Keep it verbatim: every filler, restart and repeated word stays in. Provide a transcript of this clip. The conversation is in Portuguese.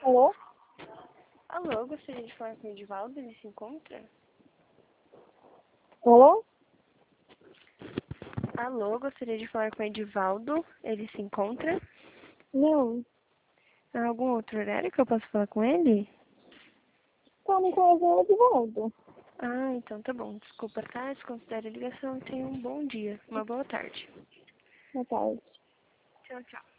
Alô? Alô, gostaria de falar com o Edivaldo, ele se encontra? Alô? Alô, gostaria de falar com o Edivaldo, ele se encontra? Não. Há algum outro horário que eu posso falar com ele? Tá no coração de volta. Ah, então tá bom. Desculpa, tá? Desconsidere a ligação e tenha um bom dia. Uma boa tarde. Boa tarde. Tchau, tchau.